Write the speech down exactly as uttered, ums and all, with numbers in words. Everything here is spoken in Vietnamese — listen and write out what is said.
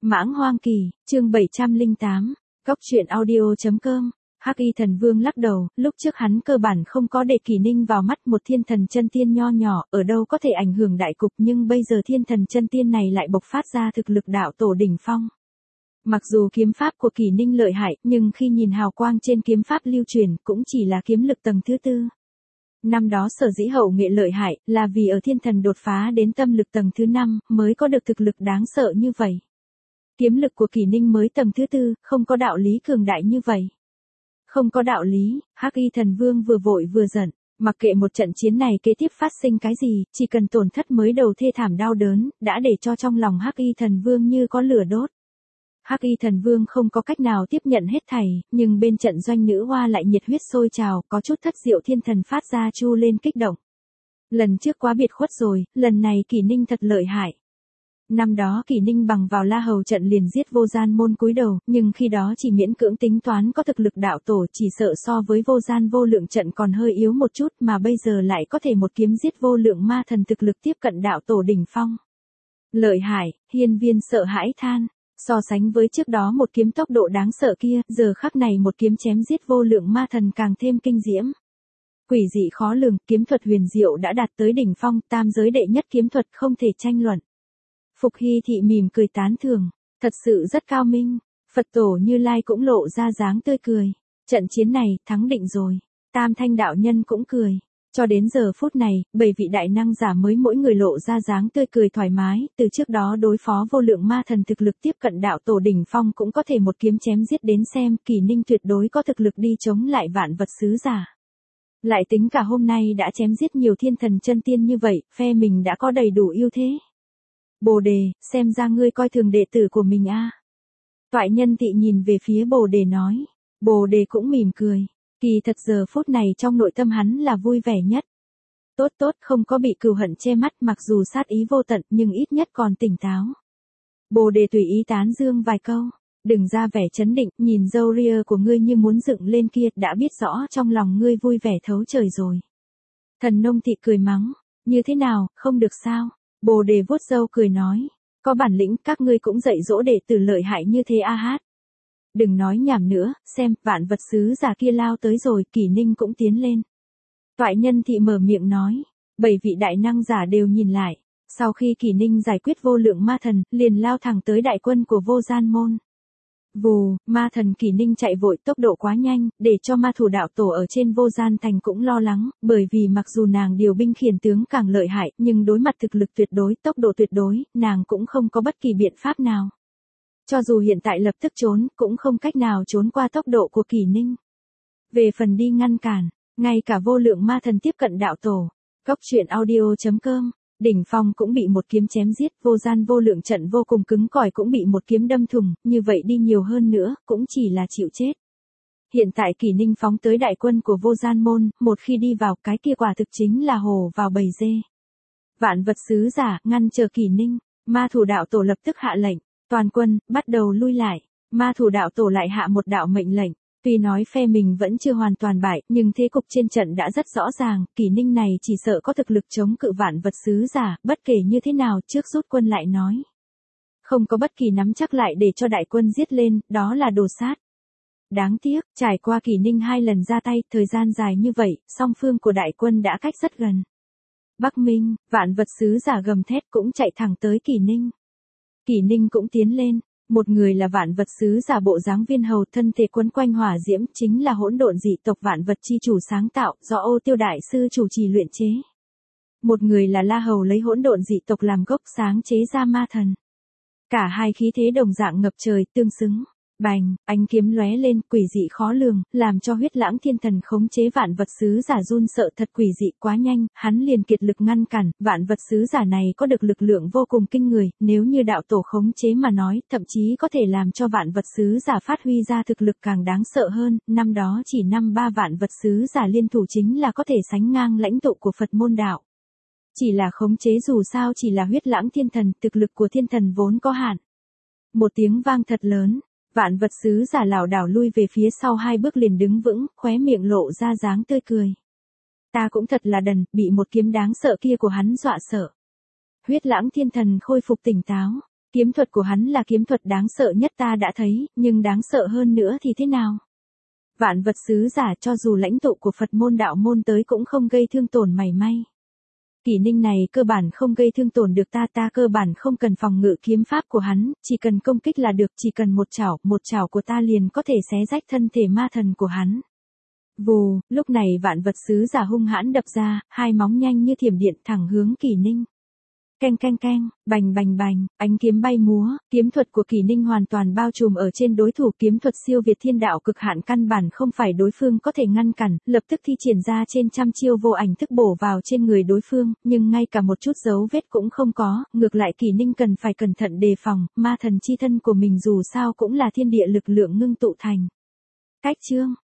Mãng Hoang Kỳ, chương bảy trăm lẻ tám, Cóc truyện audio chấm com. Hắc Y Thần Vương lắc đầu, lúc trước hắn cơ bản không có để Kỳ Ninh vào mắt, một thiên thần chân tiên nho nhỏ, ở đâu có thể ảnh hưởng đại cục, nhưng bây giờ thiên thần chân tiên này lại bộc phát ra thực lực đạo tổ đỉnh phong. Mặc dù kiếm pháp của Kỳ Ninh lợi hại, nhưng khi nhìn hào quang trên kiếm pháp lưu truyền, cũng chỉ là kiếm lực tầng thứ tư. Năm đó sở dĩ hậu nghệ lợi hại, là vì ở thiên thần đột phá đến tâm lực tầng thứ năm, mới có được thực lực đáng sợ như vậy. Kiếm lực của Kỳ Ninh mới tầng thứ tư, không có đạo lý cường đại như vậy. Không có đạo lý, Hắc Y Thần Vương vừa vội vừa giận, mặc kệ một trận chiến này kế tiếp phát sinh cái gì, chỉ cần tổn thất mới đầu thê thảm đau đớn, đã để cho trong lòng Hắc Y Thần Vương như có lửa đốt. Hắc Y Thần Vương không có cách nào tiếp nhận hết thảy, nhưng bên trận doanh nữ hoa lại nhiệt huyết sôi trào, có chút thất diệu thiên thần phát ra chu lên kích động. Lần trước quá biệt khuất rồi, lần này Kỳ Ninh thật lợi hại. Năm đó Kỳ Ninh bằng vào La Hầu trận liền giết Vô Gian Môn cúi đầu, nhưng khi đó chỉ miễn cưỡng tính toán có thực lực đạo tổ, chỉ sợ so với Vô Gian Vô Lượng trận còn hơi yếu một chút, mà bây giờ lại có thể một kiếm giết vô lượng ma thần thực lực tiếp cận đạo tổ đỉnh phong. Lợi hại, hiên viên sợ hãi than. So sánh với trước đó một kiếm tốc độ đáng sợ kia, giờ khắc này một kiếm chém giết vô lượng ma thần càng thêm kinh diễm. Quỷ dị khó lường, kiếm thuật huyền diệu đã đạt tới đỉnh phong, tam giới đệ nhất kiếm thuật không thể tranh luận. Phục Hy Thị mỉm cười tán thưởng, thật sự rất cao minh. Phật tổ Như Lai cũng lộ ra dáng tươi cười. Trận chiến này, thắng định rồi. Tam Thanh đạo nhân cũng cười. Cho đến giờ phút này, bảy vị đại năng giả mới mỗi người lộ ra dáng tươi cười thoải mái, từ trước đó đối phó vô lượng ma thần thực lực tiếp cận đạo tổ đỉnh phong cũng có thể một kiếm chém giết đến xem, Kỳ Ninh tuyệt đối có thực lực đi chống lại vạn vật sứ giả. Lại tính cả hôm nay đã chém giết nhiều thiên thần chân tiên như vậy, phe mình đã có đầy đủ ưu thế. Bồ Đề, xem ra ngươi coi thường đệ tử của mình a. À. Toại Nhân Tị nhìn về phía Bồ Đề nói. Bồ Đề cũng mỉm cười. Kỳ thật giờ phút này trong nội tâm hắn là vui vẻ nhất. Tốt tốt, không có bị cừu hận che mắt, mặc dù sát ý vô tận nhưng ít nhất còn tỉnh táo. Bồ Đề tùy ý tán dương vài câu. Đừng ra vẻ chấn định, nhìn râu ria của ngươi như muốn dựng lên kia, đã biết rõ trong lòng ngươi vui vẻ thấu trời rồi. Thần Nông Thị cười mắng. Như thế nào, không được sao? Bồ Đề vuốt râu cười nói. Có bản lĩnh, các ngươi cũng dạy dỗ đệ tử lợi hại như thế a hát. Đừng nói nhảm nữa, xem, vạn vật sứ giả kia lao tới rồi, Kỳ Ninh cũng tiến lên. Toại Nhân Thị mở miệng nói. Bảy vị đại năng giả đều nhìn lại. Sau khi Kỳ Ninh giải quyết vô lượng ma thần, liền lao thẳng tới đại quân của Vô Gian Môn. Vù, ma thần Kỳ Ninh chạy vội tốc độ quá nhanh, để cho ma thủ đạo tổ ở trên Vô Gian Thành cũng lo lắng, bởi vì mặc dù nàng điều binh khiển tướng càng lợi hại, nhưng đối mặt thực lực tuyệt đối, tốc độ tuyệt đối, nàng cũng không có bất kỳ biện pháp nào. Cho dù hiện tại lập tức trốn, cũng không cách nào trốn qua tốc độ của Kỳ Ninh. Về phần đi ngăn cản, ngay cả vô lượng ma thần tiếp cận đạo tổ, Cóc truyện audio chấm com, đỉnh phong cũng bị một kiếm chém giết, Vô Gian Vô Lượng trận vô cùng cứng cỏi cũng bị một kiếm đâm thủng, như vậy đi nhiều hơn nữa, cũng chỉ là chịu chết. Hiện tại Kỳ Ninh phóng tới đại quân của Vô Gian Môn, một khi đi vào, cái kia quả thực chính là hổ vào bầy dê. Vạn vật sứ giả, ngăn chờ Kỳ Ninh, ma thủ đạo tổ lập tức hạ lệnh. Toàn quân, bắt đầu lui lại. Ma thủ đạo tổ lại hạ một đạo mệnh lệnh. Tuy nói phe mình vẫn chưa hoàn toàn bại, nhưng thế cục trên trận đã rất rõ ràng, Kỳ Ninh này chỉ sợ có thực lực chống cự vạn vật sứ giả, bất kể như thế nào, trước rút quân lại nói. Không có bất kỳ nắm chắc lại để cho đại quân giết lên, đó là đồ sát. Đáng tiếc, trải qua Kỳ Ninh hai lần ra tay, thời gian dài như vậy, song phương của đại quân đã cách rất gần. Bắc Minh, vạn vật sứ giả gầm thét cũng chạy thẳng tới Kỳ Ninh. Kỳ Ninh cũng tiến lên, một người là vạn vật sứ giả bộ dáng viên hầu thân thể quấn quanh hỏa diễm, chính là hỗn độn dị tộc vạn vật chi chủ sáng tạo, do Ô Tiêu đại sư chủ trì luyện chế. Một người là La Hầu lấy hỗn độn dị tộc làm gốc sáng chế ra ma thần. Cả hai khí thế đồng dạng ngập trời, tương xứng. Bành, ánh kiếm lóe lên, quỷ dị khó lường, làm cho Huyết Lãng Thiên Thần khống chế vạn vật sứ giả run sợ, thật quỷ dị quá nhanh, hắn liền kiệt lực ngăn cản, vạn vật sứ giả này có được lực lượng vô cùng kinh người, nếu như đạo tổ khống chế mà nói, thậm chí có thể làm cho vạn vật sứ giả phát huy ra thực lực càng đáng sợ hơn, năm đó chỉ năm ba vạn vật sứ giả liên thủ chính là có thể sánh ngang lãnh tụ của Phật môn đạo. Chỉ là khống chế dù sao chỉ là Huyết Lãng Thiên Thần, thực lực của thiên thần vốn có hạn. Một tiếng vang thật lớn. Vạn vật sứ giả lảo đảo lui về phía sau hai bước liền đứng vững, khóe miệng lộ ra dáng tươi cười. Ta cũng thật là đần, bị một kiếm đáng sợ kia của hắn dọa sợ. Huyết Lãng Thiên Thần khôi phục tỉnh táo. Kiếm thuật của hắn là kiếm thuật đáng sợ nhất ta đã thấy, nhưng đáng sợ hơn nữa thì thế nào? Vạn vật sứ giả cho dù lãnh tụ của Phật môn đạo môn tới cũng không gây thương tổn mảy may. Kỷ Ninh này cơ bản không gây thương tổn được ta, ta cơ bản không cần phòng ngự kiếm pháp của hắn, chỉ cần công kích là được, chỉ cần một chảo, một chảo của ta liền có thể xé rách thân thể ma thần của hắn. Vù, lúc này vạn vật sứ giả hung hãn đập ra, hai móng nhanh như thiểm điện thẳng hướng Kỷ Ninh. Keng keng keng, bành bành bành, ánh kiếm bay múa, kiếm thuật của Kỷ Ninh hoàn toàn bao trùm ở trên đối thủ, kiếm thuật siêu việt thiên đạo cực hạn căn bản không phải đối phương có thể ngăn cản, lập tức thi triển ra trên trăm chiêu vô ảnh thức bổ vào trên người đối phương, nhưng ngay cả một chút dấu vết cũng không có, ngược lại Kỷ Ninh cần phải cẩn thận đề phòng, ma thần chi thân của mình dù sao cũng là thiên địa lực lượng ngưng tụ thành. Cách chương